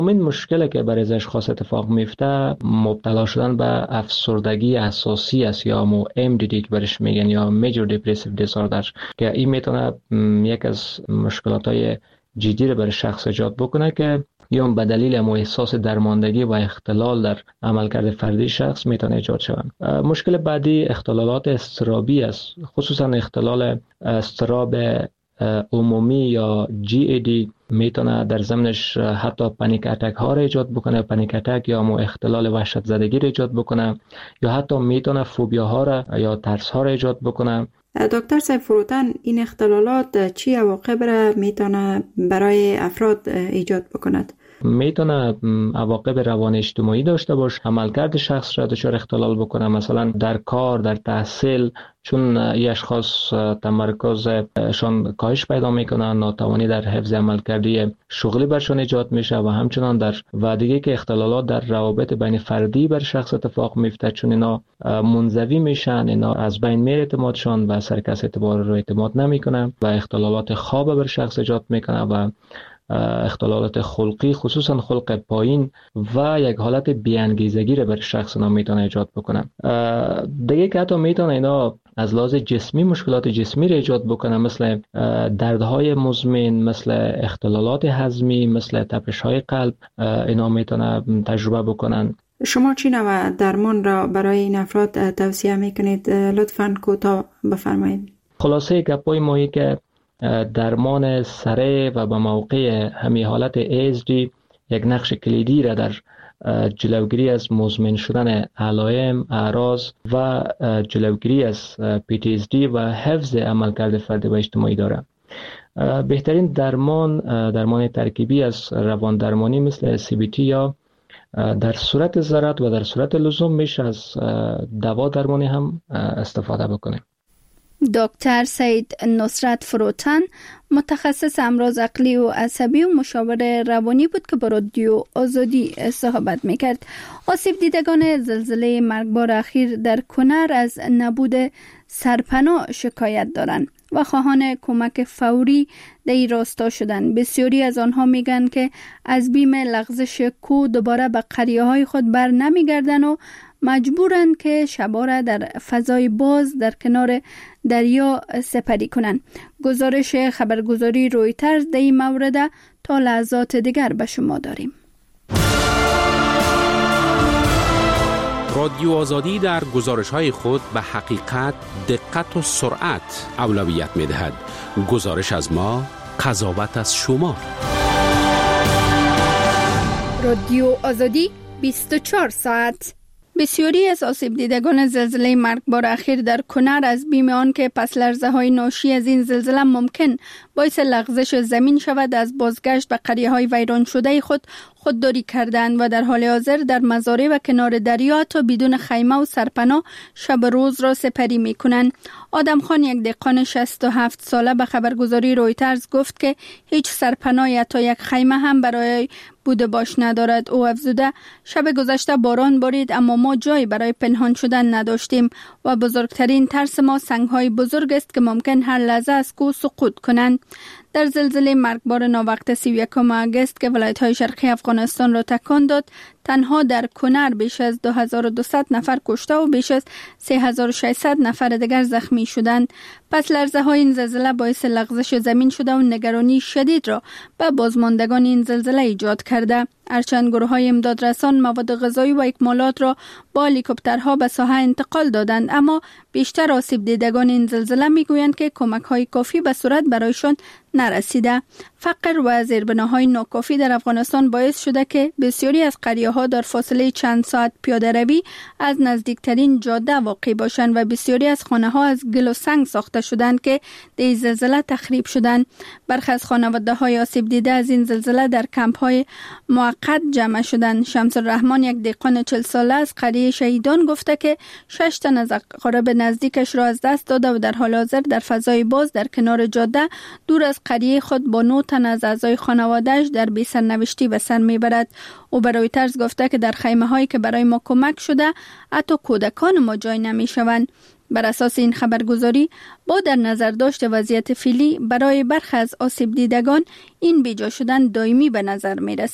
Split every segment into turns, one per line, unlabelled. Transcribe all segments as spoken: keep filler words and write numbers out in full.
این مشکلی که برای از اشخاص اتفاق میفته مبتلا شدن به افسردگی اساسی است یا مو ام دی دی که برش میگن یا میجر دیپرسیو دیسوردر که این میتونه یک از مشکلات‌های جدی رو برای شخص ایجاد بکنه که یا به دلیل مو احساس درماندگی و اختلال در عملکرد فردی شخص میتونه ایجاد شود. مشکل بعدی اختلالات اضطرابی است، خصوصا اختلال اضطراب عمومی یا جی ای دی میتونه در ضمنش حتی پنیک اتک ها را ایجاد بکنه، پنیک اتک یا مو اختلال وحشت زدگی را ایجاد بکنه یا حتی میتونه فوبیا ها را یا ترس ها را ایجاد بکنه.
دکتر صاحب فروتن، این اختلالات چی عواقب را میتونه برای افراد ایجاد بکند؟
میتونه عواقب روان اجتماعی داشته باشه، عملکرد شخص را دچار اختلال بکنه، مثلا در کار، در تحصیل، چون ای اشخاص تمرکزشان کاهش پیدا میکنن، ناتوانی در حفظ عملکردی شغلی برشان ایجاد میشه و همچنان در و دیگه که اختلالات در روابط بین فردی بر شخص اتفاق میفته، چون اینا منزوی میشن، اینا از بین میره اعتمادشان و سر کس اعتبار رو اعتماد نمیکنن و اختلالات خواب بر شخص ایجاد میکنه و اختلالات خلقی، خصوصا خلق پایین و یک حالت بی‌انگیزگی رو بر شخص نا میتونه ایجاد بکنه. دیگه که حتی میتونه اینا از لحاظ جسمی مشکلات جسمی رو ایجاد بکنه، مثل دردهای مزمن، مثل اختلالات هضمی، مثل تپش‌های قلب، اینا میتونه تجربه بکنن.
شما چی نوع درمان را برای این افراد توصیه میکنید؟ لطفاً کوتاه بفرمایید.
خلاصه گپای مایی که درمان سریع و به موقع همین حالت ای اس دی یک نقش کلیدی را در جلوگیری از مزمن شدن علائم، اعراض و جلوگیری از پی تی اس دی و حفظ عملکرد فردی و اجتماعی دارد. بهترین درمان درمان ترکیبی از روان درمانی مثل سی بی تی یا در صورت ضرورت و در صورت لزوم میشه از دوا درمانی هم استفاده بکنه.
دکتر سید نصرت فروتن، متخصص امراض عقلی و عصبی و مشاور روانی بود که با رادیو آزادی صحبت میکرد. آسیب دیدگان زلزله مرگبار اخیر در کنر از نبود سرپناه شکایت دارند و خواهان کمک فوری در این راستا شدند. بسیاری از آنها میگن که از بیم لغزش کوه دوباره به قریه های خود بر نمیگردن و مجبورند که شبا را در فضای باز در کنار دریا سپری کنند. گزارش خبرگزاری رویترز در این مورد تا لحظات دیگر به شما داریم.
رادیو آزادی در گزارش‌های خود به حقیقت، دقت و سرعت اولویت می‌دهد. گزارش از ما، قضاوت از شما.
رادیو آزادی بیست و چهار ساعت. بسیاری از آسیب دیدگان زلزله مرگبار اخیر در کنر از بیم آن که پس لرزه های ناشی از این زلزله ممکن باعث لغزش زمین شود، از بازگشت به قریه های ویران شده خود خودداری کردند و در حال حاضر در مزارع و کنار دریا تا بدون خیمه و سرپناه شب روز را سپری می کنند. آدم خان، یک دهقان شصت و هفت ساله، به خبرگزاری رویترز گفت که هیچ سرپناه یا تا یک خیمه هم برای بوده باش ندارد. او افزوده شب گذشته باران بارید اما ما جایی برای پنهان شدن نداشتیم و بزرگترین ترس ما سنگ‌های بزرگ است که ممکن هر لحظه از کوه سقوط کنند. در زلزله مرگبار ناوقت سی و یکم آگوست که ولایت‌های شرقی افغانستان را تکان داد، تنها در کنر بیش از دو هزار و دویست نفر کشته و بیش از سه هزار و ششصد نفر دیگر زخمی شدند. پس لرزه های این زلزله باعث لغزش زمین شده و نگرانی شدید را به بازماندگان این زلزله ایجاد کرده. هرچند گروه های امدادرسان مواد غذایی و اکمالات را با هلیکوپترها به ساحه انتقال دادند، اما بیشتر آسیب دیدگان این زلزله میگویند که کمک های کافی به صورت برایشان نرسیده. فقر و زیربناهای ناکافی در افغانستان باعث شده که بسیاری از قریه ها در فاصله چند ساعت پیاده روی از نزدیکترین جاده واقع باشند و بسیاری از خانه ها از گل و سنگ ساخته شدند که در این زلزله تخریب شدند. برخی از خانواده های آسیب دیده از این زلزله در کمپ های موقت جمع شدند. شمس الرحمن، یک دهقان چهل ساله از قریه شهیدان، گفته که شش تن از اقارب نزدیکش را از دست داده و در حال حاضر در فضای باز در کنار جاده دور از قریه خود با نه تن از اعضای خانواده‌اش در بی سرنوشتی به سر میبرد. او برای طرز گفته که در خیمه هایی که برای ما کمک شده حتی کودکان ما جای نمی شوند. بر اساس این خبرگزاری با در نظر داشت وضعیت فعلی برای برخی از آسیب دیدگان این بیجا شدن دائمی به نظر می رسد.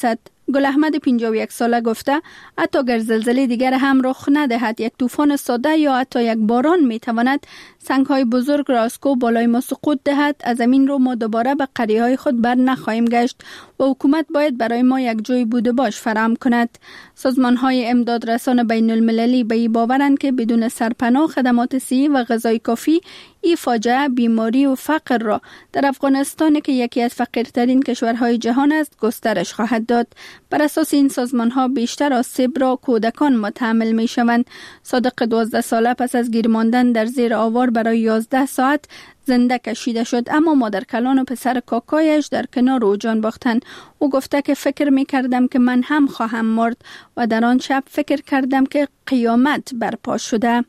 گل احمد پنجاه و یک ساله گفته حتی اگر زلزله دیگر هم رخ ندهد، یک طوفان ساده یا حتی یک باران میتواند سنگ‌های بزرگ را از کوه بالای ما سقوط دهد. از زمین رو ما دوباره به قریه‌های خود بر نخواهیم گشت و حکومت باید برای ما یک جای بوده باش فراهم کند. سازمان‌های امداد رسان بین المللی به این باورند که بدون سرپناه، خدمات صحی و غذای کافی، این فاجعه بیماری و فقر را در افغانستان که یکی از فقیرترین کشورهای جهان است گسترش خواهد داد. بر اساس این سازمان‌ها بیشتر آسیب را کودکان متحمل می‌شوند. صادق دوازده ساله پس از گیر ماندن در زیر آوار برای یازده ساعت زنده کشیده شد، اما مادر کلان و پسر کاکایش در کنار او جان باختند. او گفته که فکر می کردم که من هم خواهم مرد و در آن شب فکر کردم که قیامت برپا شده.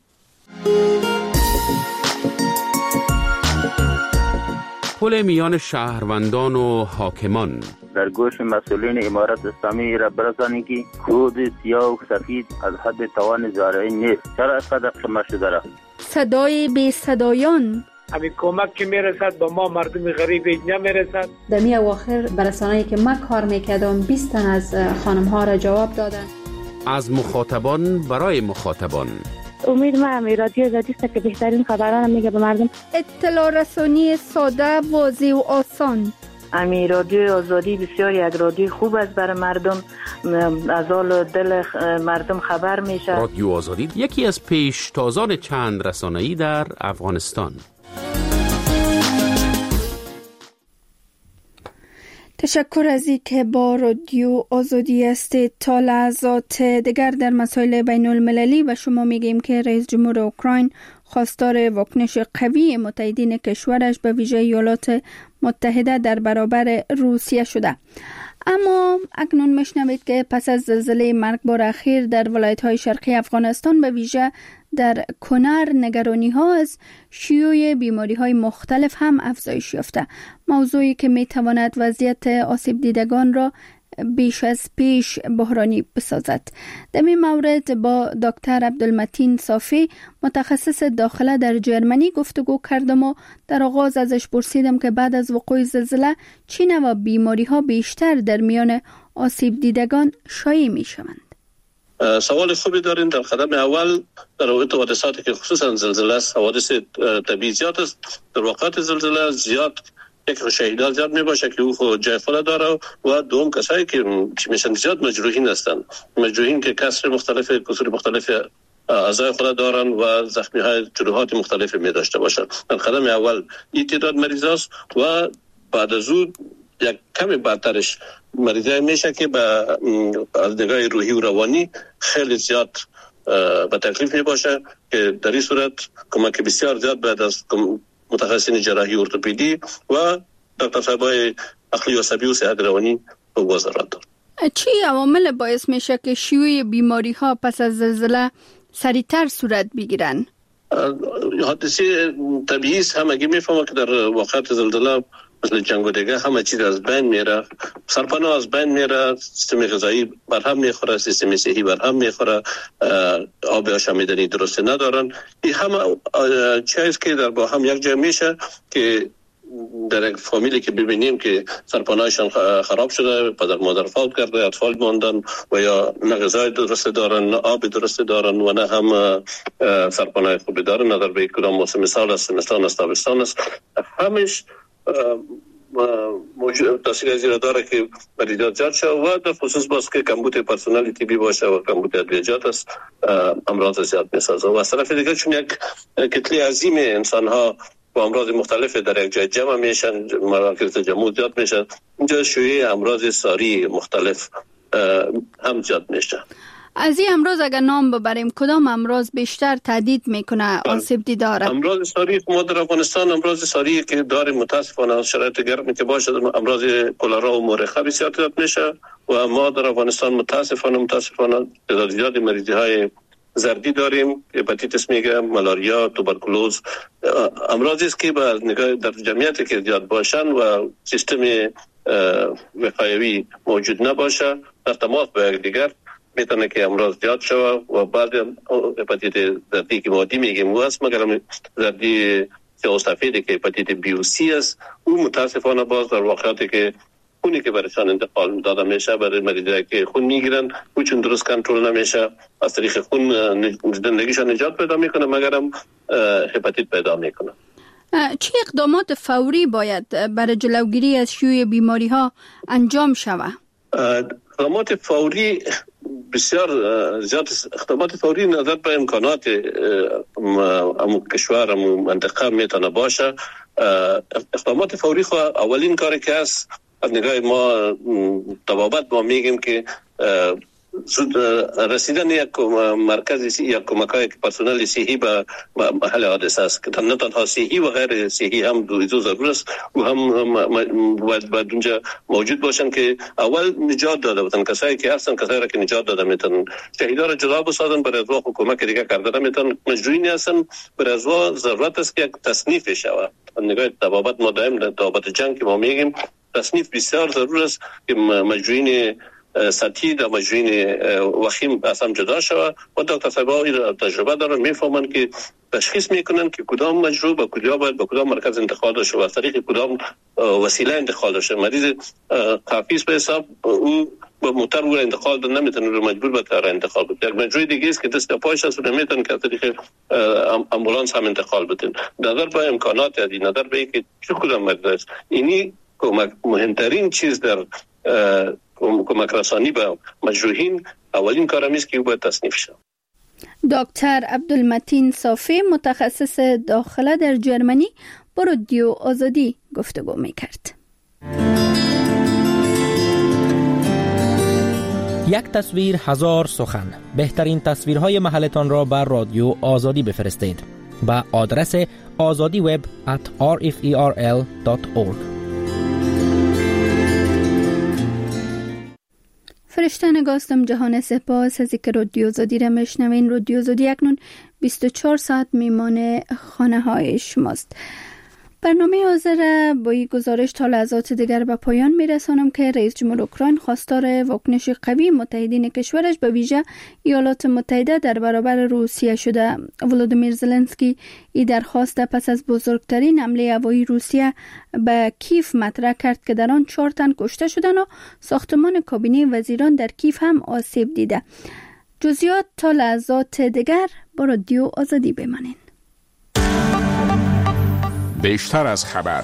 پل میان شهروندان و حاکمان.
در گوش مسئولین امارت اسلامی را برسانید که کود سیاه و سفید از حد توان زارعی نیست. چرا اینقدر شما شده را؟
صدای بی صدایان.
همین کمک که میرسد با ما مردم غریب نمیرسد.
در می اواخر برسانه‌ای که من کار میکردم بیست تن از خانم ها را جواب دادن.
از مخاطبان برای مخاطبان.
امید ما همی رادیو آزادی است که بهترین خبران میگه به مردم.
اطلاع رسانی ساده، واضح و آسان.
امی رادیو آزادی بسیار یک رادیو خوب است برای مردم، از حال دل مردم خبر میشه.
رادیو آزادی یکی از پیشتازان چند رسانه‌ای در افغانستان.
تشکر از این که با رادیو آزادی هستید. تا لحظات دیگر در مسائل بین المللی و شما میگیم که رئیس جمهور اوکراین خواستار واکنش قوی متحدین کشورش به ویژه ایالات متحده در برابر روسیه شده. اما اکنون میشنوید که پس از زلزله مرگبار اخیر در ولایت‌های شرقی افغانستان به ویژه در کنر نگرانی ها از شیوع بیماری های مختلف هم افزایش یافته، موضوعی که می تواند وضعیت آسیب دیدگان را بیش از پیش بحرانی بسازد. در این مورد با دکتر عبدالمتین صافی متخصص داخله در جرمنی گفتگو کردم و در آغاز ازش پرسیدم که بعد از وقوع زلزله چه نوع بیماری ها بیشتر در میان آسیب دیدگان شایع می شوند.
سوال خوبی دارین. در قدم اول در رابطه با حادثاتی که خصوصا زلزله است، حوادث طبیعی زیاد است. در وقت زلزله زیاد یک شهیدان زیاد می باشه که او خود جای خود داره و دوم کسایی که میشن زیاد مجروحین هستند، مجروحین که کسر مختلف کسر مختلف اعضای خود دارن و زخمی های جروحات مختلف می داشته باشن. در قدم اول این تعداد مریض است و بعد از اون یک کمی بعدترش مریضای میشه که به از نگاه روحی و روانی خیلی زیاد به تکلیف می باشه که در این صورت کمک بسیار زیاد بعد از متخصصین جراحی ارتوپدی و دکتر صاحبای عقلی و عصبی و صحت روانی بگذارند.
چی عوامل باعث میشه که شیوع بیماری ها پس از زلزله سریعتر صورت بگیرن؟
حادثه طبیعی است. هم اگه میفهمم که در وقت زلزله مثل جنگ و دیگه همه چیز از بین میره، سرپناه از بین میره، سیستم غذایی برهم میخوره، سیستم صحی برهم میخوره، آب آشامیدنی درست ندارن. این همه چیز که در با هم یک جای میشه که در یک فامیلی که ببینیم که سرپناهشان خراب شده، پدر مادر فوت کرده، اطفال ماندن و یا نه غذای درست دارن، نه آب درست دارن و نه هم سرپناه خوبی دارن، نه در به کدام موسم سال است، زمستان است، تابستان است، همش موجود تاثیر زیرا داره که مریضات زیاد شد و در خصوص باز که کمبود پرسنل طبی باشه و کمبود ادویجات است، امراض زیاد میسازه. و از طرف دیگه چون یک کتله عظیم انسان ها با امراض مختلف در یک جای جمع میشن، مراکز جمعیت زیاد میشن، اینجا شیوع امراض ساری مختلف هم زیاد میشه.
از این امراض اگر نام ببریم کدام امراض بیشتر تهدید میکنه آسیب دیدار؟
امراض ساری ما در افغانستان امراض ساری که داریم متاسفانه از شرایط گرمی که باشه امراض کلرا و مورخه بسیار زیاد میشه و ما در افغانستان متاسفانه متاسفانه تعداد زیادی مریضی های زردی داریم، هپاتیتس میگه، مالاریا، توبرکولوز، امراضی است که با نگاه در جمعیتی که زیاد باشن و سیستم وقایوی موجود نباشه در تماس با یکدیگر میتونه که امراض زیاد شود و بعد هپاتیت زردی که مادی میگیم و است، مگر زردی سیاه سفیدی که هپاتیت بی و سی است، او متاسفانه باز در واقعاتی که خونی که برایشان انتقال داده میشه برای مریضایی که خون میگیرن او چون درست کنترل نمیشه از طریق خون زندگیشان نجات پیدا میکنه مگر هم هپاتیت پیدا میکنه.
چه اقدامات فوری باید برای جلوگیری از شیوع بیماری ها انجام شود؟
اقدامات فوری بسیار زیاد اقدامات فوری نظر به امکانات امو کشور امو منطقه میتونه باشه. اقدامات فوری خو اولین کاری که است از نگاه ما طبابت ما میگیم که زود رسیدن یک مرکز یک کمک‌های پرسنل صحی به محل حادثه است که نه تنها صحی و غیر صحی هم دو ضرور است و هم باید باید اونجا موجود باشن که اول نجات داده بودن کسایی که هستن کسایی را که نجات داده میتونن شهیدا را جدا بسازن برای از واقع کمک دیگه کرده نمیتونن مجروحین هستن برای از واقع ضرورت است که یک تصنیف شود. نگاه طبابت ما دائم طبابت جنگ که ما میگیم تصنیف بسیار ضرور است که مجروحین سطحی در مجروحین وخیم اصلا جدا شود و دکتر صاحب‌ها این تجربه دارن میفهمن که تشخیص میکنن که کدام مجروح به کجا باید به کدام مرکز انتقال داشته و از طریق کدام وسیله انتقال داشته. مریض قفیس به حساب او با موتور او انتقال داد نمیتونه رو مجبور به کار انتقال بده. یک مجروح دیگه است که دست پایش است نمیتونه که از طریق امبولانس هم انتقال بده. نظر به امکانات ادی نظر به اینکه چه کدام مریض است اینی کمک مهمترین چیز در کمک رسانی به مجروحین اولین کارم است که او باید تصنیف شود.
دکتر عبدالمتین صافی متخصص داخله در جرمنی با رادیو آزادی گفتگو میکرد.
یک تصویر هزار سخن. بهترین تصویرهای محلتان را بر رادیو آزادی بفرستید با آدرس azadi web at r f e r l dot org.
فرشته نگاستم جهان سپاس از اینکه رادیو آزادی را میشنوین. رادیو آزادی اکنون بیست و چهار ساعت میمان خانه های شماست. برنامه حاضر با این گزارش تا لحظات دیگر به پایان میرسانم که رئیس جمهور اوکراین خواستار واکنش قوی متحدین کشورش به ویژه ایالات متحده در برابر روسیه شده. ولودیمیر زلنسکی این درخواست پس از بزرگترین حمله هوایی روسیه به کیف مطرح کرد که در آن چهار تن کشته شدند و ساختمان کابینه وزیران در کیف هم آسیب دیده. جزئیات تا لحظات دیگر با رادیو آزادی بمانید.
بیشتر از خبر.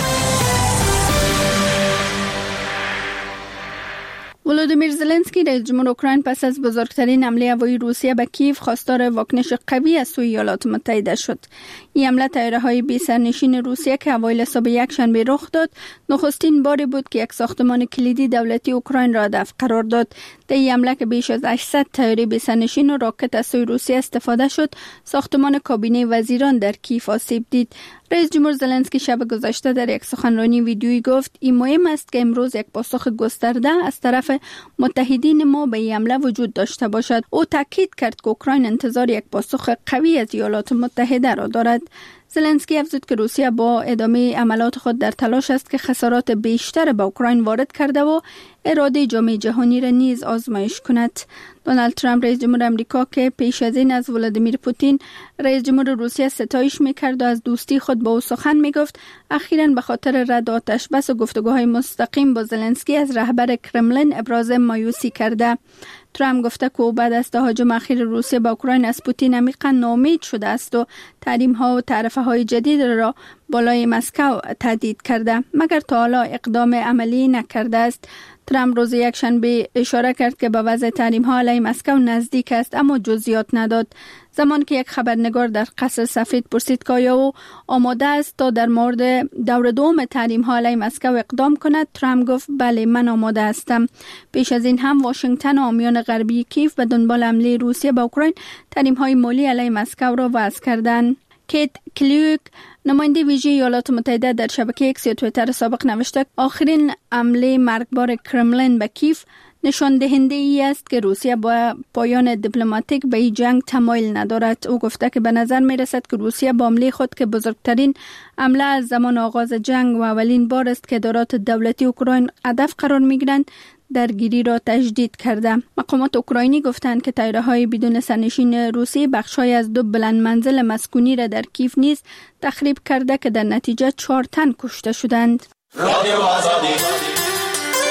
ولودیمیر زلنسکی رئیس جمهور اوکراین پس از بزرگترین حمله هوایی روسیه به کیف خواستار واکنش قوی از سوی ایالات متحده شد. این حمله طیاره‌های بی سرنشین روسیه که اوایل صبح یکشنبه رخ داد، نخستین باری بود که یک ساختمان کلیدی دولتی اوکراین را هدف قرار داد. در این حمله که بیش از هشتصد طیاره بی سرنشین و راکت از سوی روسیه استفاده شد، ساختمان کابینه وزیران در کیف آسیب دید. رئیس جمهور زلنسکی شب گذشته در یک سخنرانی ویدیویی گفت این مهم است که امروز یک پاسخ گسترده از طرف متحدین ما به این حمله وجود داشته باشد. او تاکید کرد که اوکراین انتظار یک پاسخ قوی از ایالات متحده را دارد. زلنسکی افزود که روسیه با ادامه عملات خود در تلاش است که خسارات بیشتر به اوکراین وارد کرده و اراده جامعه جهانی را نیز آزمایش کند. دونالد ترامپ رئیس جمهور امریکا که پیش از این از ولادیمیر پوتین رئیس جمهور روسیه ستایش می‌کرد و از دوستی خود با او سخن می‌گفت، اخیراً به خاطر رد آتش بس و گفتگوهای مستقیم با زلنسکی از رهبر کرملین ابراز مایوسی کرده. ترامپ گفته که او بعد از تهاجم اخیر روسیه به اوکراین از پوتین عمیقاً ناامید شده است و تحریم‌ها و تعرفه‌های جدید را بالای مسکو تهدید کرده، مگر تا حالا اقدام عملی نکرده است. ترامپ روز یکشنبه اشاره کرد که به وضع تحریم‌ها علیه مسکو نزدیک است، اما جزئیات نداد. زمان که یک خبرنگار در قصر سفید پرسید که آیا او آماده است تا در مورد دور دوم تحریم‌ها علیه مسکو اقدام کند، ترامپ گفت بله، من آماده هستم. پیش از این هم واشنگتن و حامیان غربی کیف به دنبال حمله روسیه به اوکراین تحریم‌های مالی علیه مسکو را وضع کردند. کیت کلیوک نماینده ویژه ایالات متحده در شبکه ایکس یا توییتر سابق نوشته آخرین حمله مرگبار کرملین به کیف نشان دهنده ای است که روسیه با پایان دیپلماتیک به این جنگ تمایل ندارد. او گفته که به نظر می رسد که روسیه با حمله خود که بزرگترین حمله از زمان آغاز جنگ و اولین بار است که ادارات دولتی اوکراین هدف قرار می گیرند، درگیری را تجدید کرده. مقامات اوکراینی گفتند که طیاره‌های بدون سرنشین روسی بخش‌های از دو بلند منزل مسکونی را در کیف نیز تخریب کرده که در نتیجه چهار تن کشته شدند. رادیو آزادی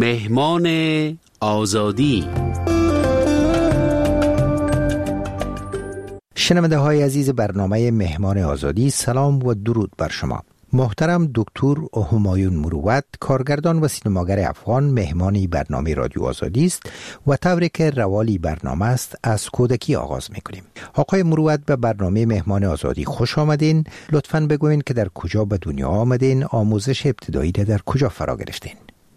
مهمان آزادی.
شنونده های عزیز برنامه مهمان آزادی، سلام و درود بر شما. محترم دکتر همایون مروت، کارگردان و سینماگر افغان، مهمانی برنامه رادیو آزادی است و طوری که روالی برنامه است از کودکی آغاز میکنیم. آقای مروت، به برنامه مهمان آزادی خوش آمدین. لطفاً بگوین که در کجا به دنیا آمدین، آموزش ابتدایی در کجا فرا گرفتین؟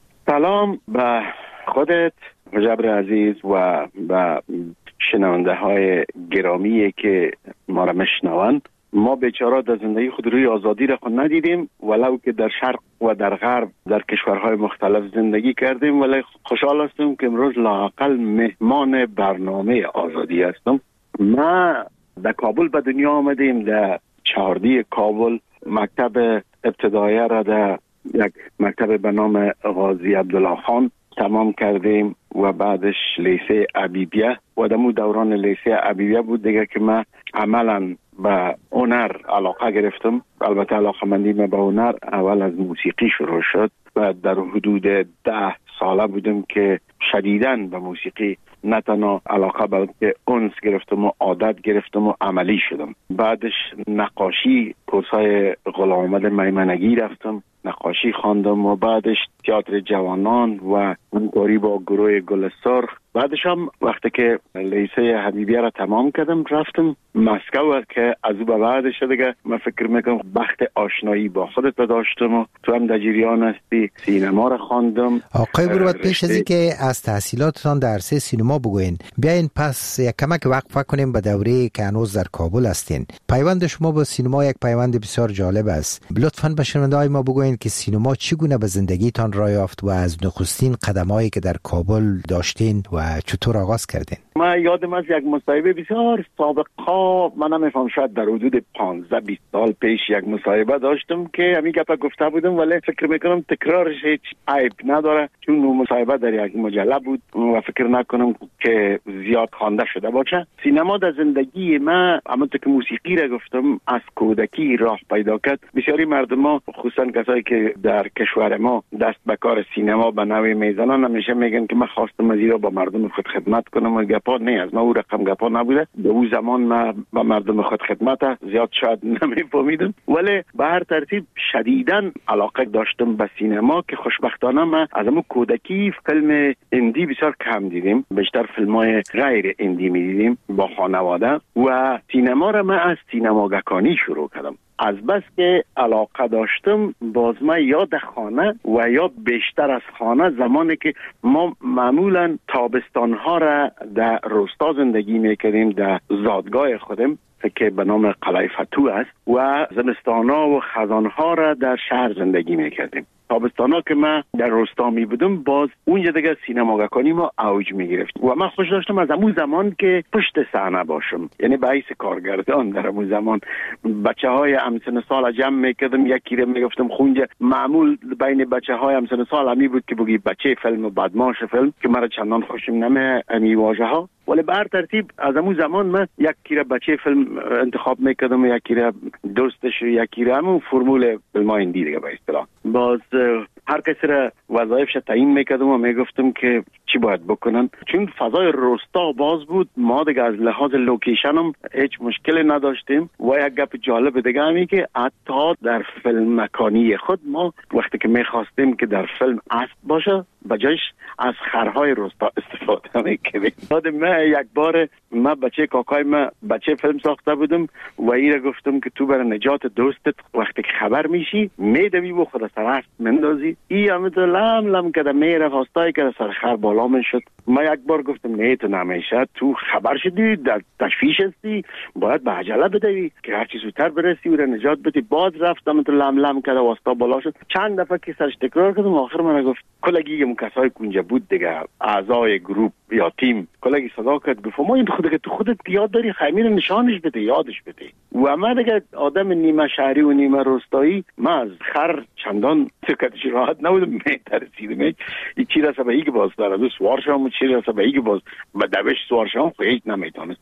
سلام به خودت مجبر عزیز و به شنونده های گرامی که ما را میشنوند. ما بیچاره در زندگی خود روی آزادی را خود ندیدیم، ولو که در شرق و در غرب در کشورهای مختلف زندگی کردیم، ولی خوشحال هستم که امروز لااقل مهمان برنامه آزادی هستم. ما در کابل به دنیا آمدیم، در چهاردی کابل مکتب ابتدایی را در یک مکتب به نام غازی عبدالله خان تمام کردیم و بعدش لیسه عبیدیه و دمو دوران لیسه عبیدیه بود دیگه که من عملا به هنر علاقه گرفتم. البته علاقه مندی من به هنر اول از موسیقی شروع شد و در حدود ده ساله بودم که شدیداً به موسیقی نه تنها علاقه بلکه انس گرفتم و عادت گرفتم و عملی شدم. بعدش نقاشی، کورسای غلام محمد میمنگی رفتم، نقاشی خواندم و بعدش تئاتر جوانان و همکاری با گروه گل سرخ. بعدش هم وقتی که لیسه حبیبیه را تمام کردم رفتم مسکو که از او به بعدش دیگه من فکر میکنم بخت آشنایی با خودت داشتم و تو هم در جریان هستی. سینما را خواندم.
آقای مروت، پیش از اینکه از تحصیلاتتان در عرصه سینما بگوین، بیاین پس یک کمک وقفه کنیم به دوره که هنوز در کابل هستین. پیوند شما با سینما یک پیوند بسیار جالب است. لطفاً به شنونده‌های ما بگوین که سینما چگونه به زندگیتان راه یافت و از نخستین قدمایی که در کابل داشتین و چطور آغاز کردین؟
من یادم از یک مصاحبه بسیار سابقا، من نمیفهم شاید در حدود پانزده بیست سال پیش یک مصاحبه داشتم که همین گپا گفته بودم، ولی فکر میکنم تکرارش هیچ عیب نداره چون مصاحبه در یک مجله بود و فکر نکنم که زیاد خوانده شده باشه. سینما در زندگی من همونطور که موسیقی را گفتم از کودکی راه پیدا کرد. بسیاری مردم ها خصوصا کسایی که در کشور ما دست به کار سینما به نوعی میزنن همیشه میگن که من خواستم از ایرا با مردم خود خدمت کنم و گپا نه از ما او رقم گپا نبوده. به اون زمان من با مردم خود خدمت زیاد شاید نمیفهمیدم، ولی به هر ترتیب شدیداً علاقه داشتم به سینما که خوشبختانه من از همون کودکی فیلم اندی بسیار کم دیدیم، بیشتر فیلم‌های غیر اندی می‌دیدیم با خانواده و سینما را من از سینماگکانی شروع کردم. از بس که علاقه داشتم باز ما یا در خانه و یا بیشتر از خانه، زمانی که ما معمولا تابستانها را در روستا زندگی میکردیم در زادگاه خودم که به نام قلعه فتوح است و زمستانها و خزانها را در شهر زندگی میکردیم. تابستانا که من در روستا می بودم باز اونجا دیگه سینماگکانی ما اوج می گرفت و من خوش داشتم از همون زمان که پشت صحنه باشم، یعنی به حیث کارگردان در همون زمان بچه های همسن سال جمع می کردم، یکی رو می گفتم خونجا. معمول بین بچه های همسن سال همی بود که بگی بچه فیلم و بدماش فیلم که مرا چندان خوشم نمی امی واژه ها، ولی به هر ترتیب از همون زمان من یکی رو بچه فیلم انتخاب می کردم و یکی رو دوستش و یکی رو همون فرمول فیلم های اندی دیگه به اصطلاح. باز هر کسی را وظایفش تعیین میکردم و میگفتم که چی باید بکنن. چون فضای روستا باز بود، ما دیگه از لحاظ لوکیشن هم هیچ مشکلی نداشتیم و یک گپ جالب دیگه همی که حتی در فیلم مکانی خود ما وقتی که میخواستیم که در فیلم اسب باشه بجایش از خرهای روستا استفاده میکردیم. یادم من یک بار من بچه کاکای من بچه فیلم ساخته بودم و ایره گفتم که تو برای نجات دوستت وقتی که خبر میشی میدوی و خود سر اسب مندازی. ای همینطور لم لم کده میره خواستای که سر خر بالا من شد. من یک بار گفتم نه تو نمیشه، تو خبر شدی در تشویش هستی، باید به عجله بدوی که هرچی زودتر برسی و نجات بدی. باز رفتم تو لم لم کده واسطا بالا شد. چند دفعه که سرش تکرار کردم آخر من گفت کلگی اون کسای کنجا بود دیگه اعضای گروپ یا تیم کلگی صدا کرد گفت ما این خودت تو خودت یاد داری خیمین نشانش بده یادش بده. و من دیگه آدم نیمه شهری و نیمه روستایی من از خر چندان سکتش راحت نبودم، میترسیدم این چی رسه به ایگ باز در از سوار شام چی رسه به ایگ باز به دوش سوار شام خیلی نمیتونستم.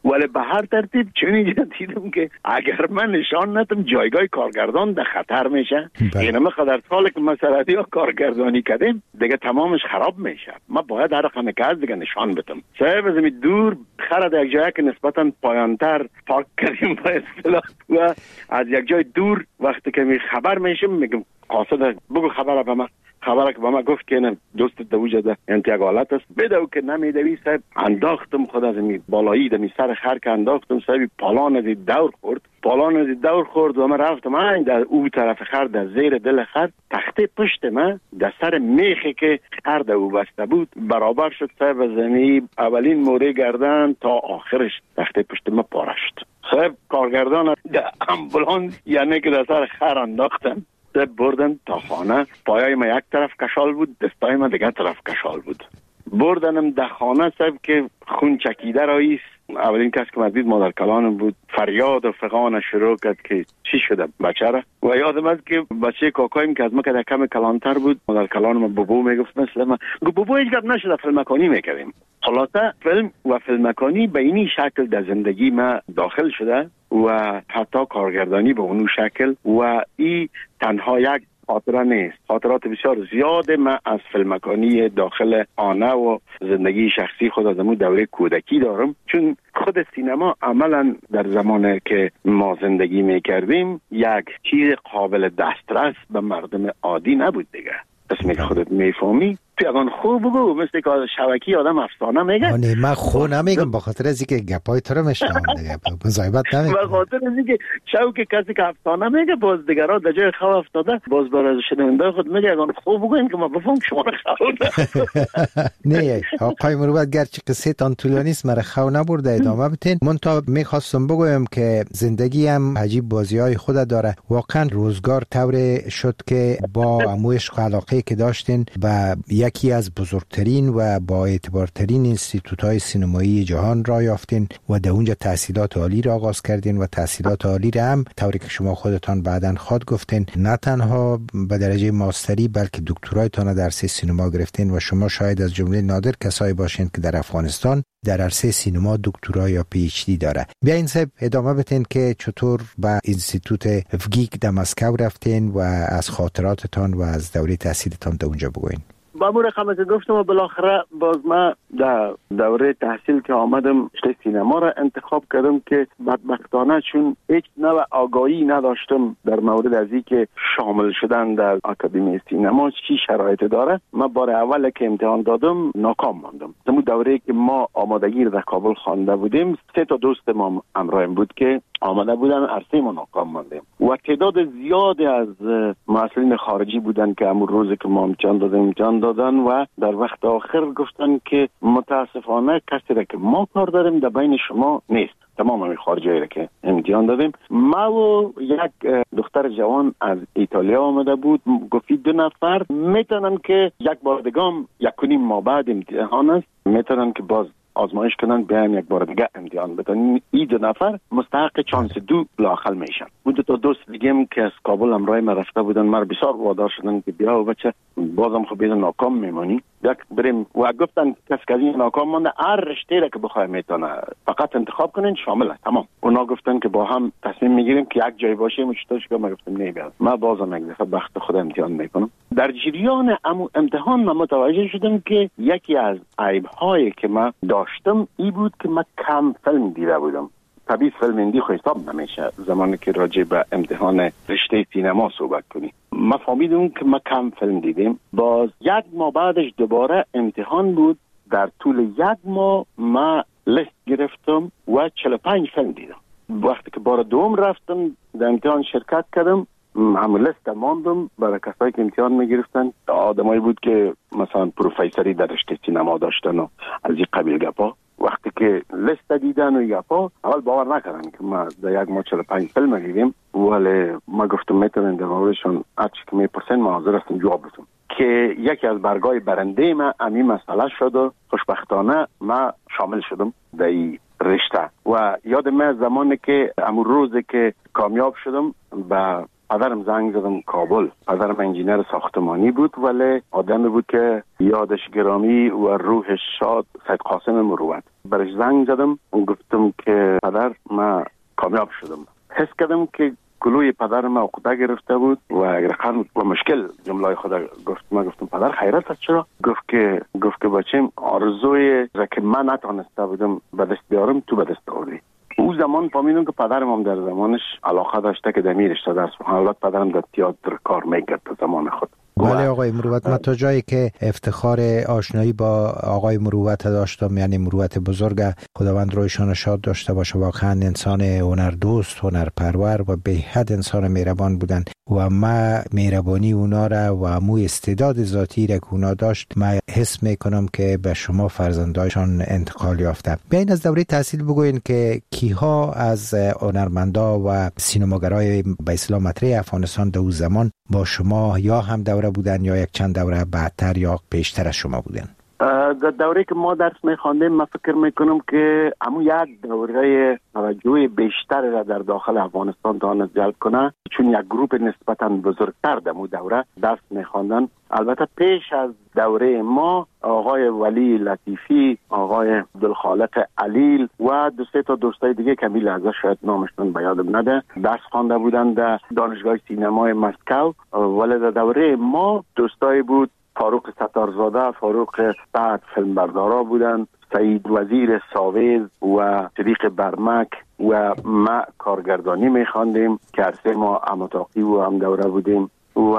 ولی به هر ترتیب چون اینجا دیدم که اگر من نشان ندم جایگاه کارگردان در خطر میشه. یعنی ما قدر سال که مسئله ها کارگردانی کردیم دیگه تمامش خراب میشه. ما باید هر رقم که از دیگه نشان بدم. صاحب از این دور خرد یک جایی که نسبتا پایانتر پارک کردیم با اصطلاح و از یک جای دور وقتی که می خبر میشم میگم قاصد بگو خبر به من. خبره که با ما گفت که نه دوست دوجه ده انتیاگ حالت است بدو که نمیدوی صاحب انداختم خود از می بالایی دمی سر خر که انداختم صاحب پالان از دور خورد پالان از دور خورد و من رفتم من در او طرف خر در زیر دل خر تخته پشت من در سر میخی که خر در او بسته بود برابر شد صاحب زمین اولین موره گردن تا آخرش تخته پشت من پاره شد. صاحب کارگردان در امبولانس یعنی که در سر خر انداختم بردن تا خانه پایای ما یک طرف کشال بود دستای ما دیگه طرف کشال بود بردنم در خانه صاحب که خون چکیده راییست اولین کس که مدید مادر کلانم بود فریاد و فغان شروع کرد که چی شده بچه را و یادم است که بچه کاکایم که از ما که در کم کلانتر بود مادر کلانم بابو میگفت مثل ما گفت بابو هیچ گپ نشده فیلمکانی میکردیم. خلاصه فیلم و فیلمکانی به اینی شکل در زندگی ما داخل شده و حتی کارگردانی به اونو شکل و ای تنها یک خاطره نیست. خاطرات بسیار زیاده من از فیلمکانی داخل آنه و زندگی شخصی خود از امون دوره کودکی دارم چون خود سینما عملا در زمانی که ما زندگی میکردیم یک چیز قابل دسترس به مردم عادی نبود دیگه. اسمی که خودت میفهمی تو اگان خوب بگو مثل که شبکی آدم افسانه میگه
آنه من خو نمیگم به خاطر از اینکه گپای تو رو میشنم دیگه مزایبت نمیگم
به خاطر از اینکه شوک کسی که افسانه میگه باز دیگرها در جای خو افتاده باز برای شنونده خود میگه اگان خوب بگو این که ما بفهم شما رو خو
نه آقای مروت گرچه قصه تان طولانی است مرا خو نبرده ادامه بتین من تا میخواستم بگویم که زندگی هم عجیب بازی های خود داره. واقعا روزگار طور شد که با عموش علاقه که داشتین و یکی از بزرگترین و با اعتبارترین اینستیتوت‌های سینمایی جهان را یافتین و در اونجا تحصیلات عالی را آغاز کردین و تحصیلات عالی را هم طوری که شما خودتان بعداً خود گفتین نه تنها به درجه ماستری بلکه دکترایتان در عرصه سینما گرفتین و شما شاید از جمله نادر کسایی باشین که در افغانستان در عرصه سینما دکترا یا پی اچ دی داره. بیاین صاحب ادامه بدین که چطور به اینستیتوت افگیک در مسکو رفتین و از خاطراتتان و از دوره تحصیلتان در اونجا بگوین.
با مور خمه که گفتم و بالاخره باز ما در دوره تحصیل که آمدم رشته سینما را انتخاب کردم که بدبختانه چون هیچ نوع آگاهی نداشتم در مورد از این که شامل شدن در آکادمی سینما چی شرایط داره. من بار اول که امتحان دادم ناکام ماندم. همون دوره که ما آمادگی در کابل خوانده بودیم سه تا دوست ما همراهم بود که آمده بودن عرصه ما ناکام ماندیم و تعداد زیادی از مسئولین خارجی بودن که همون روزی که ما امتحان دادیم امتحان دادن و در وقت آخر گفتن که متاسفانه کسی را که ما کار داریم در بین شما نیست. تمام همین خارجی را که امتحان دادیم ما و یک دختر جوان از ایتالیا آمده بود گفتی دو نفر میتونن که یک بار دیگام یک و نیم ماه بعد امتحان است میتونن که باز آزمایش کنن بیان یک بار دیگه امتحان بدن. این دو نفر مستحق چانس دو لااقل میشن. اون دو تا دوست دیگه که از کابل همراه ما رفته بودن مر بسیار وادار شدن که بیا و بچه بازم خب بیدن ناکام میمانی یک بریم و گفتن کس که این ناکام مانده هر رشته را که بخواه میتونه فقط انتخاب کنین شامل است تمام. اونا گفتن که با هم تصمیم میگیریم که یک جای باشیم و چطورش که ما گفتم نه بیاد ما بازم یک دفعه بخت خود امتحان میکنم. در جریان امتحان من متوجه شدم که یکی از عیب‌هایی که ما داشتم ای بود که من کم فیلم دیده بودم. طبیعی فیلم هندی خو حساب نمیشه زمانی که راجع به امتحان رشته سینما صحبت کنی. ما فهمیدم که ما کم فیلم دیدیم. باز یک ماه بعدش دوباره امتحان بود. در طول یک ماه ما لیست گرفتم و چهل و پنج فیلم دیدم. وقتی که بار دوم رفتم در امتحان شرکت کردم همون لیست ماندم برای کسایی که امتحان میگرفتن آدمایی بود که مثلا پروفیسوری در رشته سینما داشتن و از این قبیل گپا. وقتی که لیست دیدن و گپا اول باور نکردن که ما در یک ماه چهل و پنج فیلم دیدیم ولی ما گفتم میتونن در موردشون هرچی که میپرسن ما حاضر هستم جواب بدم که یکی از برگای برنده ما همین مسئله شد و خوشبختانه ما شامل شدم در این رشته. و یاد من زمانی که همون روزی که کامیاب شدم به پدرم زنگ زدم کابل. پدرم انجینر ساختمانی بود ولی آدمی بود که یادش گرامی و روحش شاد، سید قاسم مروت. برش زنگ زدم و گفتم که پدر من کامیاب شدم. حس کردم که گلوی پدر ما عقده گرفته بود و رقم و مشکل جمله خدا گفت. ما گفتم پدر خیرت است چرا؟ گفت که گفت که بچم آرزوی را که من نتونسته بودم به دست بیارم تو به دست آوردی. او زمان فهمیدم که پدرم هم در زمانش علاقه داشته که در رشته درس بخونه. البته پدرم در تئاتر کار میکرد در زمان خود.
بله آقای مروت، من تا جایی که افتخار آشنایی با آقای مروت داشتم، یعنی مروت بزرگ، خداوند رویشان شاد داشته باشه، واقعا انسان هنردوست، هنرپرور و به حد انسان مهربان بودن و ما مهربانی اونا را و مو استعداد ذاتی را که اونا داشت ما حس میکنم که به شما فرزندایشان انتقال یافته. بیاین از دوره تحصیل بگوین که کیها از هنرمندا و سینماگرای به اصطلاح مطرح افغانستان در اون زمان با شما یا هم دوره بودن یا یک چند دوره بعدتر یا پیشتر از شما بودن؟
در دوره که ما درس میخواندیم من فکر میکنم که همون یک دوره توجه بیشتر را در داخل افغانستان تواند جلب کنه، چون یک گروپ نسبتا بزرگتر در اون دوره درس میخواندن. البته پیش از دوره ما آقای ولی لطیفی، آقای عبدالخالق علیل و دو سه تا دوستای دیگه که می لحظه شاید نامشون به یادم نده درس خوانده بودن در دانشگاه سینمای مسکو. ولی در دوره ما دوستای بود فاروق ستارزاده، فاروق سعد فیلمبردارا بودن، سعید وزیر ساویز و صدیق برمک و ما کارگردانی میخواندیم که عرصه ما اماتاقی و هم دوره بودیم و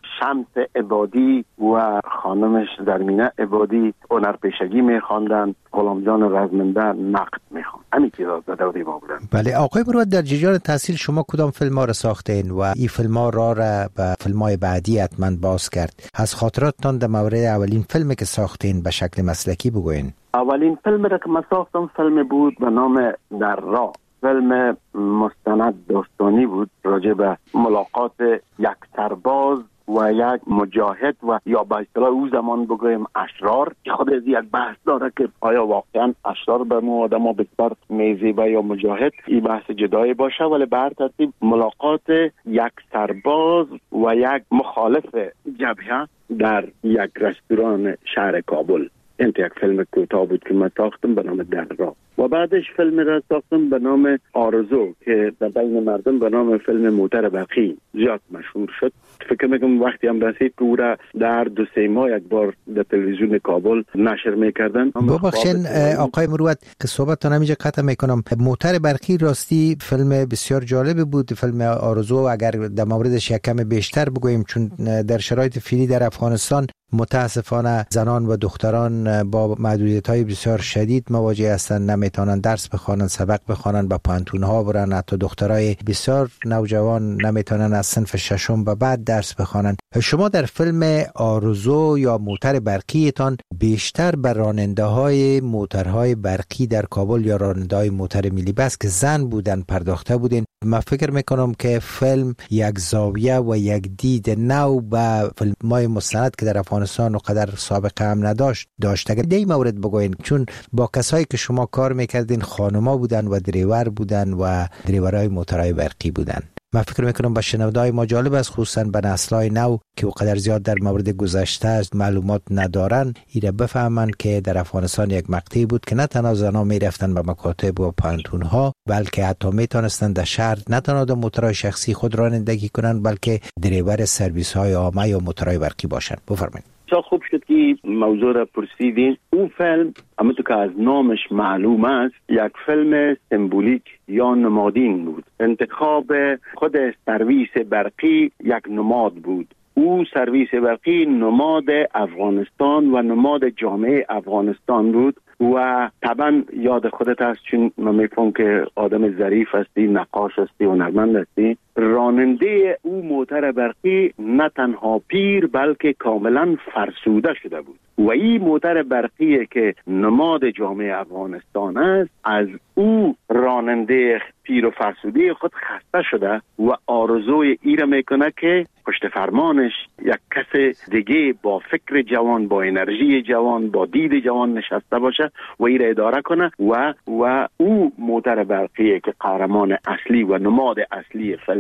شمس عبادی و خانمش زرمینه عبادی هنرپیشگی میخواندن، غلام جان رزمنده نقد میخواند. همین چیزا در دوره ما بودن.
بله آقای مروت، در جریان تحصیل شما کدام فیلم ها را ساختین و این فیلم ها را را به فیلم های بعدی حتما باز کرد؟ از خاطراتتان در مورد اولین فیلمی که ساختین به شکل مسلکی بگوین.
اولین فیلم را که من ساختم فیلم بود به نام در راه. فیلم مستند داستانی بود راجع به ملاقات یک سرباز و یک مجاهد و یا به اصطلاح او زمان بگویم اشرار، که خود از یک بحث داره که آیا واقعا اشرار به ما آدم ها بسیار میزیبه یا مجاهد، این بحث جدایی باشه. ولی به هر ترتیب ملاقات یک سرباز و یک مخالف جبهه در یک رستوران شهر کابل. این یک فیلم کوتاه بود که من ساختم به نام در راه و بعدش فیلم را ساختم به نام آرزو که در بین مردم به نام فیلم موتر برقی زیاد مشهور شد. فکر میکنم وقتی هم رسید که او را در دو سه ماه یک بار در تلویزیون کابل نشر میکردن.
ببخشین آقای مروت که صحبتتان همینجا قطع میکنم. موتر برقی راستی فیلم بسیار جالب بود. فیلم آرزو اگر در موردش یک کم بیشتر بگوییم، چون در شرایط فعلی در افغانستان متاسفانه زنان و دختران با محدودیت‌های بسیار شدید مواجه هستند، نمیتونن درس بخوانن، سبق بخوانن، با پانتون‌ها برن. حتی دخترای بسیار نوجوان نمیتونن از صنف ششم و بعد درس بخوانن. شما در فیلم آرزو یا موتر برقیتان بیشتر بر راننده‌های موترهای برقی در کابل یا راننده‌های موتر ملی بس که زن بودن پرداخته بودین. من فکر میکنم که فیلم یک زاویه و یک دید نو به فیلم‌های مستند که در افغانستان و قدر سابقه هم نداشت داشته. در این مورد بگوین، چون با کسایی که شما کار میکردین خانوما بودن و دریور بودن و دریورای موترهای برقی بودن. من فکر میکنم با شنونده‌های ما جالب است، خصوصا به نسل‌های نو که قدر زیاد در مورد گذشته معلومات ندارن، ایره بفهمن که در افغانستان یک مقطعی بود که نه تنها زنان میرفتن به مکاتب و پانتون‌ها، بلکه حتی میتونستن در شهر نه تنها در موترهای شخصی خود رانندگی کنن، بلکه دریور سرویس‌های عامه یا موترهای برقی باشن. بفرمایید.
خوب شد که موضوع را پرسیدین. اون فیلم همونطور که از نامش معلوم است یک فیلم سمبولیک یا نمادین بود. انتخاب خود سرویس برقی یک نماد بود. او سرویس برقی نماد افغانستان و نماد جامعه افغانستان بود و طبعا یاد خودت هست، چون من میفهم که آدم ظریف هستی، نقاش هستی، هنرمند هستی. راننده او موتر برقی نه تنها پیر بلکه کاملا فرسوده شده بود و این موتر برقی که نماد جامعه افغانستان است از او راننده پیر و فرسوده خود خسته شده و آرزوی ای را میکنه که پشت فرمانش یک کس دیگه با فکر جوان، با انرژی جوان، با دید جوان نشسته باشه و ای را اداره کنه و و او موتر برقی که قهرمان اصلی و نماد اصلی فیلم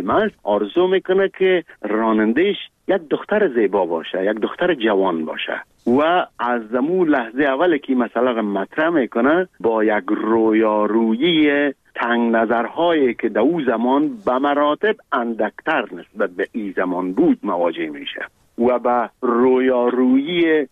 فیلم است آرزو میکنه که رانندش یک دختر زیبا باشه، یک دختر جوان باشه و از زمون لحظه اول که مسئله را مطرح میکنه با یک رویارویی تنگ نظرهایی که در او زمان به مراتب اندکتر نسبت به این زمان بود مواجه میشه و به رویارویی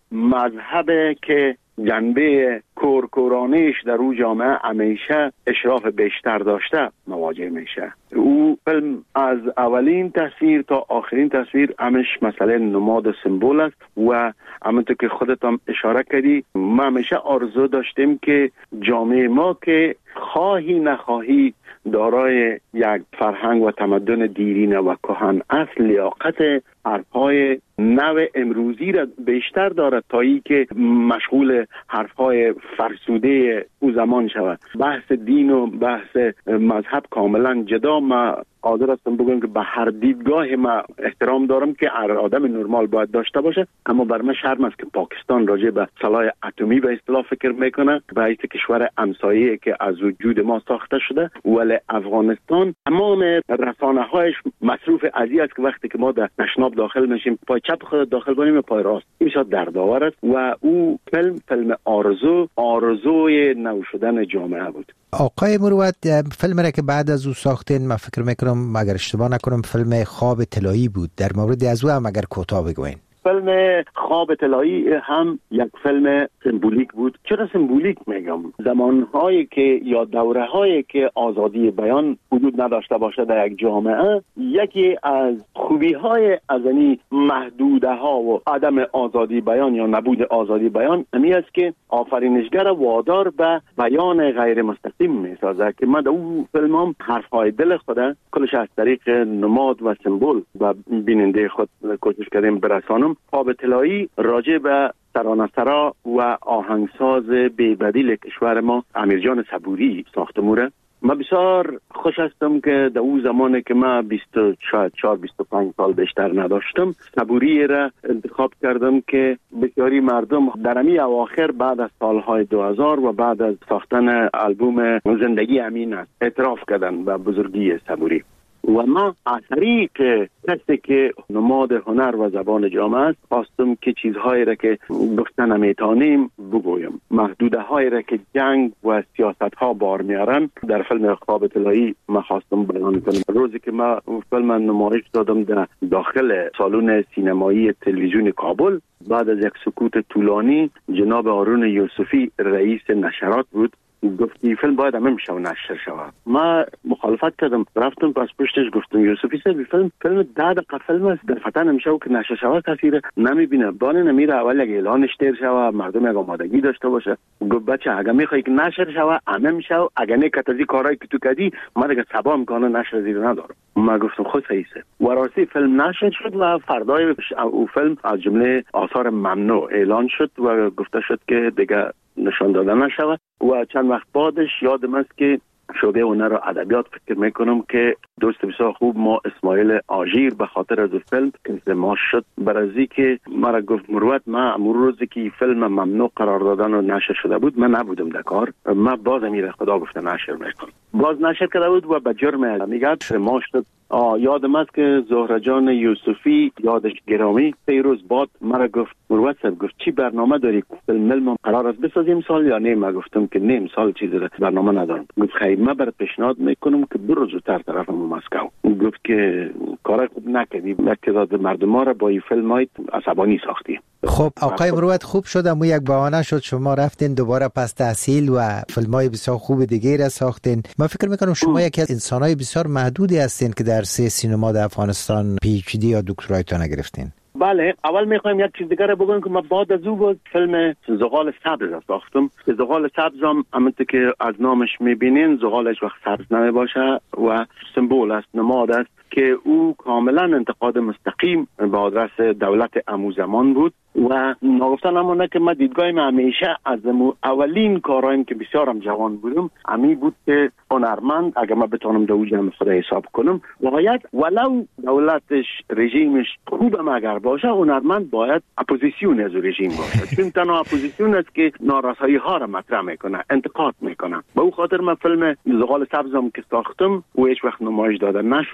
مذهب که جنبه کورکورانیش در او جامعه همیشه اشراف بیشتر داشته مواجه میشه. او فیلم از اولین تصویر تا آخرین تصویر همش مسئله نماد سمبول است و همونطور که خودت هم اشاره کردی ما همیشه آرزو داشتیم که جامعه ما که خواهی نخواهی دارای یک فرهنگ و تمدن دیرینه و کهن اصل لیاقت حرفهای نو امروزی را بیشتر دارد تا ای که مشغول حرفهای فرسوده او زمان شود. بحث دین و بحث مذهب کاملا جدا. ما قادر هستم بگم که به هر دیدگاه ما احترام دارم که هر آدم نرمال باید داشته باشه، اما بر من شرم است که پاکستان راجع به سلاح اتمی به اصطلاح فکر میکنه و ایت کشور همسایه که از وجود ما ساخته شده، ولی افغانستان تمام رسانه هایش مصروف ازی است که وقتی که ما در تشناب داخل میشیم پای چپ خود داخل کنیم و پای راست این شاد دردآور است و او فیلم فیلم آرزو آرزوی نو شدن جامعه بود.
آقای مروت، فیلم را که بعد از او ساختین من فکر میکنم اگر اشتباه نکنم فیلم خواب طلایی بود، در مورد از او هم اگر کوتاه بگوین.
فیلم خواب طلایی هم یک فیلم سمبولیک بود. چرا سمبولیک میگم؟ زمانهایی که یا دوره‌هایی که آزادی بیان وجود نداشته باشه در یک جامعه، یکی از خوبی‌های از این محدوده‌ها و عدم آزادی بیان یا نبود آزادی بیان همی است که آفرینشگر وادار به بیان غیر مستقیم میسازه که من در اون فیلم هم حرف‌های دل خود کلش از طریق نماد و سمبول و بیننده خود کوشش کردیم برسانم. خواب طلایی راجع به ترانه‌سرا و آهنگساز بی‌بدیل کشور ما امیرجان صبوری ساخته موره. من بسیار خوش هستم که در اون زمانی که من بیست و چهار بیست و پنج سال بیشتر نداشتم صبوری را انتخاب کردم که بسیاری مردم در امی اواخر بعد از سالهای دو هزار و بعد از ساختن آلبوم زندگی امین است اعتراف کردن به بزرگی صبوری و ما از طریق کسی که نماد هنر و زبان جامعه است خواستم که چیزهایی را که گفتن نمیتانیم بگویم، محدوده هایی را که جنگ و سیاست ها بار میارن در فیلم خواب طلایی ما خواستم بیان کنم. روزی که ما فیلم نمایش دادم در داخل سالن سینمایی تلویزیون کابل، بعد از یک سکوت طولانی جناب هارون یوسفی رئیس نشرات بود گفتی فیلم باید همه میشه و نشر شود. ما مخالفت کردم، رفتم پس پشتش گفتم یوسفی صاحب فیلم فیلم ده دقیقه فیلم است، در فتن نمیشه و که نشر شود کسی نمیبینه، بانه نمیره اول یک اعلانش تیر شود مردم یک آمادگی داشته باشه. گفت بچه اگه میخوای که نشر شود همه میشه و اگه نکت از این کارهایی که تو کردی من دیگه صبا میکنه نشر زیر ندارم. ما گفتم خود صحیحه و راستی فیلم نشر شد و فردای او فیلم از جمله آثار ممنوع اعلان شد و گفته شد که دیگه نشان داده نشود و چند وقت بعدش یادم است که شعبه هنر و ادبیات فکر میکنم که دوست بسیار خوب ما اسماعیل آژیر به خاطر از فیلم کنسل ما شد برازی که مرا گفت مروت ما امور روزی که فیلم ممنوع قرار دادن و نشر شده بود من نبودم در کار، ما باز امیر خدا گفته نشر میکنم، باز نشر کرده بود و به جرم میگه ما شد. یادم است که زهره جان یوسفی یادش گرامی سه روز بعد مرا گفت مروت صاحب گفت چی برنامه داری فیلم قرار است بسازیم سال یا نه؟ ما گفتم که نیم سال چیزی برنامه ندارم. گفت خیلی من برات پیشنهاد میکنم که برو زودتر طرف مسکو. گفت که کار خوب نکردی، تعداد مردم را با این فیلم های عصبانی ساختی.
خب آقای مروت خوب شد امو یک بهانه شد شما رفتین دوباره پس تحصیل و فیلم های بسیار خوب دیگه را ساختین. من فکر میکنم شما یکی از انسانای بسیار محدودی هستین که در سه سینما در افغانستان پی اچ دی یا دکترایتون گرفتین.
بله، اول میخوایم یک چیز دیگه رو بگم که من بعد از او بود فیلم زغال سبز ساختم که زغال سبز هم همونطور که از نامش میبینین زغالش وقت سبز نمیباشه و سمبول است، نماد است که او کاملا انتقاد مستقیم به آدرس دولت امو زمان بود و نگفتن همونه که من دیدگاهیم همیشه از اولین کارهایم که بسیارم جوان بودم امی بود که هنرمند اگر من بتونم دو جمع خدا حساب کنم باید ولو دولتش رژیمش خوبم اگر باشه هنرمند باید اپوزیسیون از رژیم باشه چون تنها اپوزیسیون است که نارسایی ها را مطرح میکنه، انتقاد میکنه. به او خاطر من فیلم زغال سبزم که ساختم و هیچ وقت نمایش داده نشد چون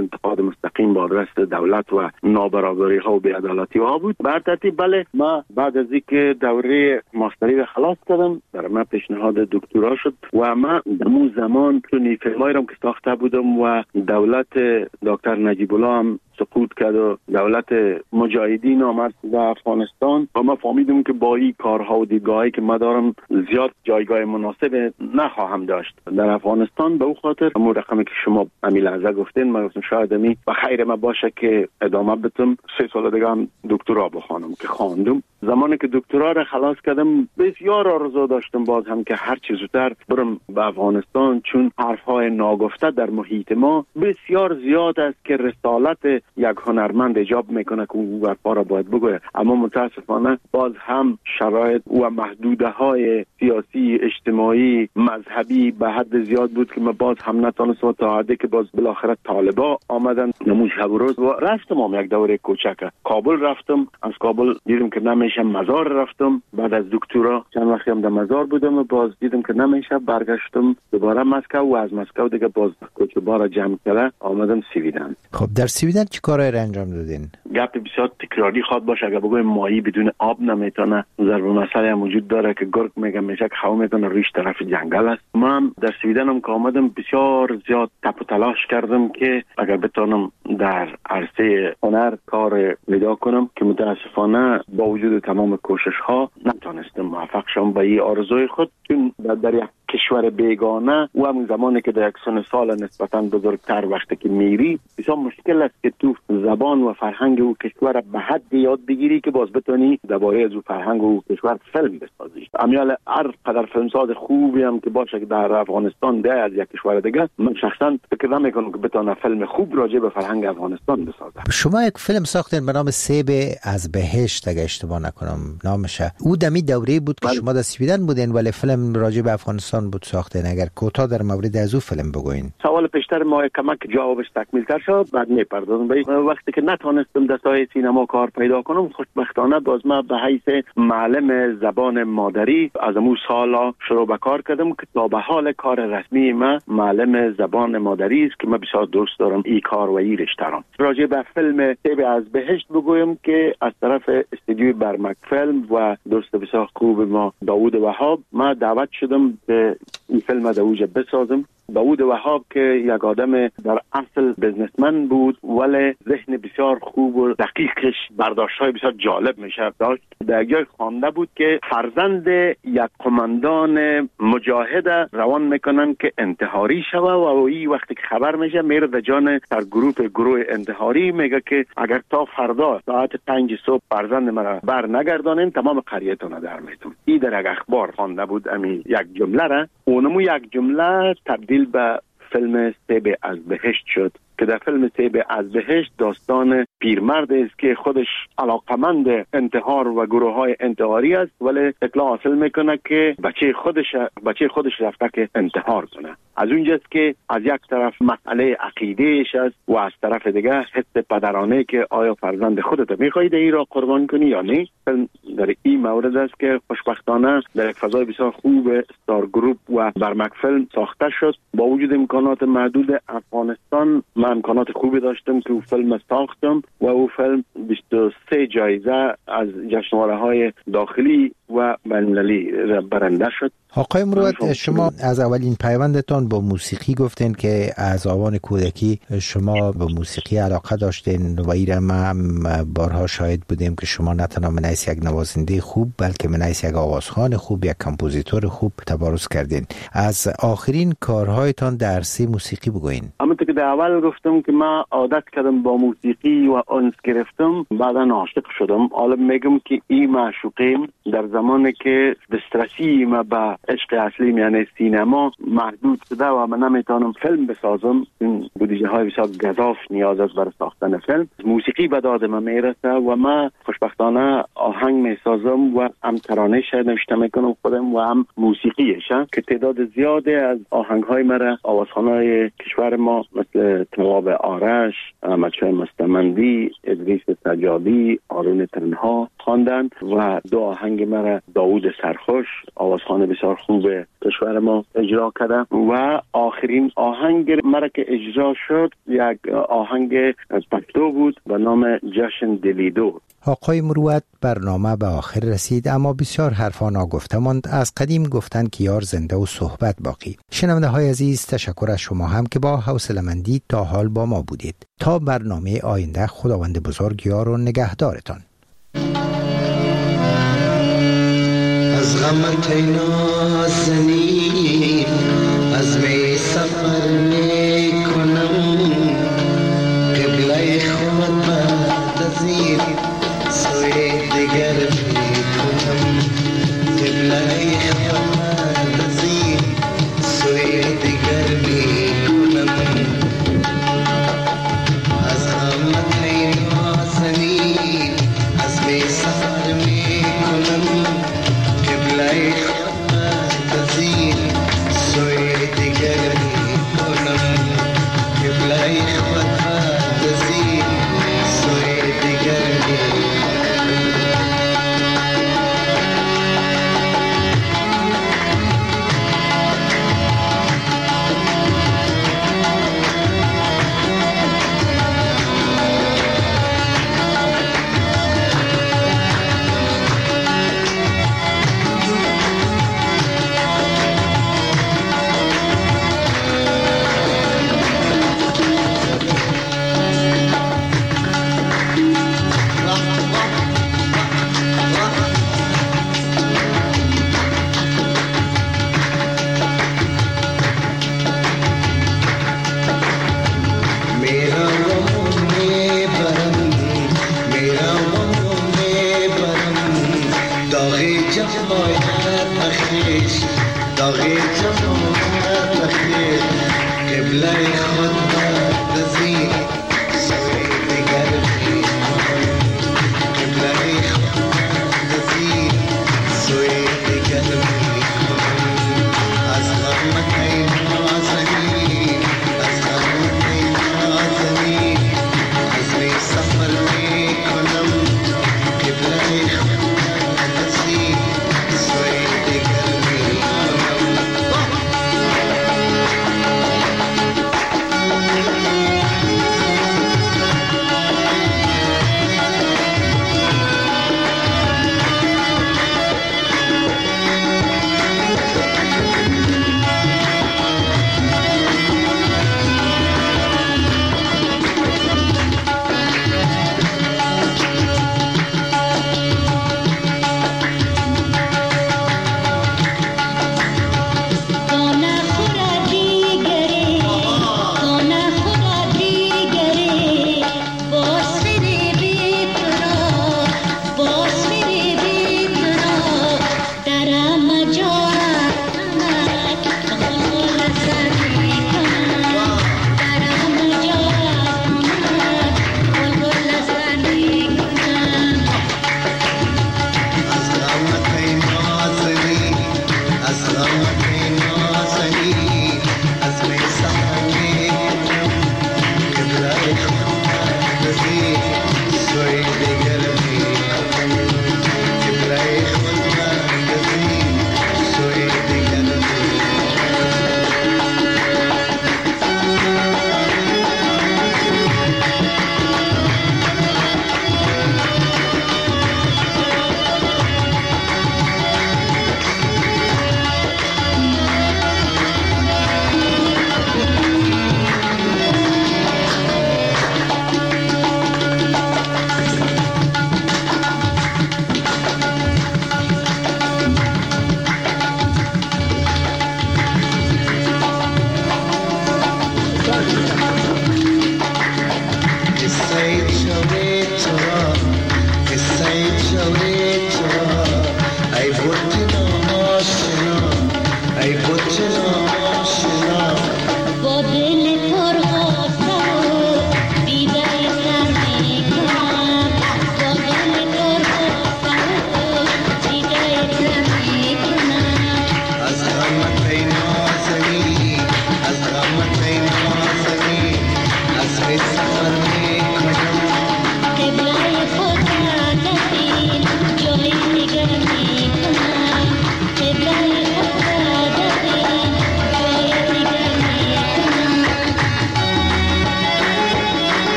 انتقاد مستقیم با آدرس دولت و نابرابری ها و بی‌عدالتی ها بود. بر ترتیب بله، ما بعد از اینکه دوره ماستری را خلاص کردم در من پیشنهاد دکترا شد و من در اون زمان چون فیلمایی را که ساخته بودم و دولت دکتر نجیب الله هم سقوط کرد و دولت مجاهدین آمد در افغانستان و ما فهمیدیم که با این کارها و دیدگاهی که ما دارم زیاد جایگاه مناسب نخواهم داشت در افغانستان. به او خاطر همون رقمی که شما امی لحظه گفتین ما گفتم شاید امی و خیر ما باشه که ادامه بدم، سه سال دیگه هم دکترا بخوانم که خواندم. زمانی که دکترا را خلاص کردم بسیار آرزو داشتم باز هم که هر چه زودتر برم به افغانستان، چون حرفهای ناگفته در محیط ما بسیار زیاد است که رسالت یک هنرمند ایجاب میکنه که او حرفا را باید بگوید، اما متاسفانه باز هم شرایط و محدوده های سیاسی، اجتماعی، مذهبی به حد زیاد بود که ما باز هم نتونستم تا حدی که باز بالاخره طالبا آمدن نموش شب و روز و رفتم هم یک دوره کوچک کابل رفتم. از کابل دیدم که نمیشه، مزار رفتم. بعد از دکترا چند وقتی هم در مزار بودم و باز دیدم که نمیشه، برگشتم دوباره مسکو و از مسکو دیگه باز کوچبارا جمع کرده آمدم سویدن.
خب در سویدن چی کارهای انجام دادین؟
گپ بسیار تکراری خواد باشه، اگه بگویم ماهی بدون آب نمیتونه. ضرب مسئله هم وجود داره که گرگ میگه میشه که خو میتونه ریش طرف جنگل است. من در سویدن هم که آمدم بسیار زیاد تپ و تلاش کردم که اگر بتونم در عرصه هنر کار پیدا کنم که متاسفانه با وجود تمام کوشش ها نتونستم موفق شم به این آرزوی خود، چون در یک کشور بیگانه و همون زمانی که در یک سن سال نسبتاً بزرگتر وقتی که میری بسیار مشکل است که تو زبان و فرهنگ او کشور به حد یاد بگیری که باز بتونی درباره از او فرهنگ و کشور فیلم بسازی. امیال هر قدر فیلمساز خوبی هم که باشه که در افغانستان ده از یک کشور دیگه، من شخصا فکر نمیکنم که بتونه فیلم خوب راجع به فرهنگ افغانستان بسازه.
شما یک فیلم ساختین به نام سیب از بهشت اگه اشتباه نکنم نامشه. او دمی دوره بود که شما در سویدن بودین ولی فیلم راجع به افغانستان بود ساختین. اگر کوتاه در مورد از او فیلم بگوین.
سوال پیشتر ما کمک جوابش تکمیل تر شد، بعد میپردازم به وقتی که نتونستم در ساحه سینما کار پیدا کنم. خوشبختانه باز ما به حیث معلم زبان مادری از امو سالا شروع به کار کردم که تا به حال کار رسمی ما معلم زبان مادری است که من بسیار دوست دارم این کار و این رشته را. راجع به فیلم سیب از بهشت بگویم که از طرف استودیوی برمک فیلم و دوست بسیار خوب ما داوود وهاب ما دعوت شدم که این فیلم در اوج بسازم. داوود وهاب که یک آدم در اصل بزنسمن بود ولی ذهن بسیار خوب و دقیقش برداشت‌های بسیار جالب میشه داشت. در جای خوانده بود که فرزند یک قماندان مجاهد روان میکنن که انتحاری شوه و این وقتی که خبر میشه میره در جان در گروه گروه انتحاری میگه که اگر تا فردا ساعت پنج صبح فرزند مرا بر نگردانین تمام قریتون در میتون. این در یک اخبار خوانده بود امی یک جمله را، اونمو یک جمله تبدیل به فیلم سیب از بهشت شد که در فیلم سیب از بهشت داستان پیرمرد است که خودش علاقمند انتحار و گروه های انتحاری است ولی اطلاع حاصل میکنه که بچه خودش بچه خودش رفته که انتحار کنه. از اونجاست که از یک طرف مسئله عقیدهش است و از طرف دیگه حس پدرانه که آیا فرزند خودت میخواهی این را قربان کنی یا نه. فیلم در این مورد است که خوشبختانه در یک فضای بسیار خوب استار گروپ و برمک فیلم ساخته شد. با وجود امکانات محدود افغانستان من امکانات خوبی داشتم که او فیلم ساختم و او فیلم بیست و سه جایزه از جشنواره‌های داخلی و بین‌المللی برنده شد.
آقای مروت، شما از اولین پیوندتان با موسیقی گفتین که از آوان کودکی شما به موسیقی علاقه داشتین و ایره ما بارها شاهد بودیم که شما نه تنها منیس یک نوازنده خوب بلکه منیس یک آوازخوان خوب، یک کمپوزیتور خوب تبارز کردین. از آخرین کارهایتان در عرصه موسیقی بگوین.
همونطور که در اول گفتم که من عادت کردم با موسیقی و انس گرفتم، بعدا عاشق شدم. حالا میگم که این معشوقیم در زمانی که دسترسی ما به عشق اصلی یعنی سینما محدود شده و من نمیتونم فیلم بسازم، این بودجه های بسیار گزاف نیاز است برای ساختن فیلم. موسیقی به داد من میرسه و من خوشبختانه آهنگ میسازم و هم ترانه‌اش نوشته میکنم خودم و هم موسیقیش که تعداد زیاده از آهنگ های مرا آوازخوانای کشور ما مثل تواب آرش، احمدشاه مستمندی، ادریس سجادی، آرون تنها خواندن و دو آهنگ مرا نام داوود سرخوش، آوازخوان بسیار خوب کشور ما اجرا کرده. و آخرین آهنگ مرا که اجرا شد یک آهنگ پشتو بود به نام جشن دلیدو.
آقای مروت، برنامه به آخر رسید، اما بسیار حرفا ناگفته ماند. از قدیم گفتند که یار زنده و صحبت باقی. شنونده های عزیز، تشکر از شما هم که با حوصله‌مندی تا حال با ما بودید. تا برنامه آینده، خداوند بزرگ یار و نگهدارتان. از غمت نازنین از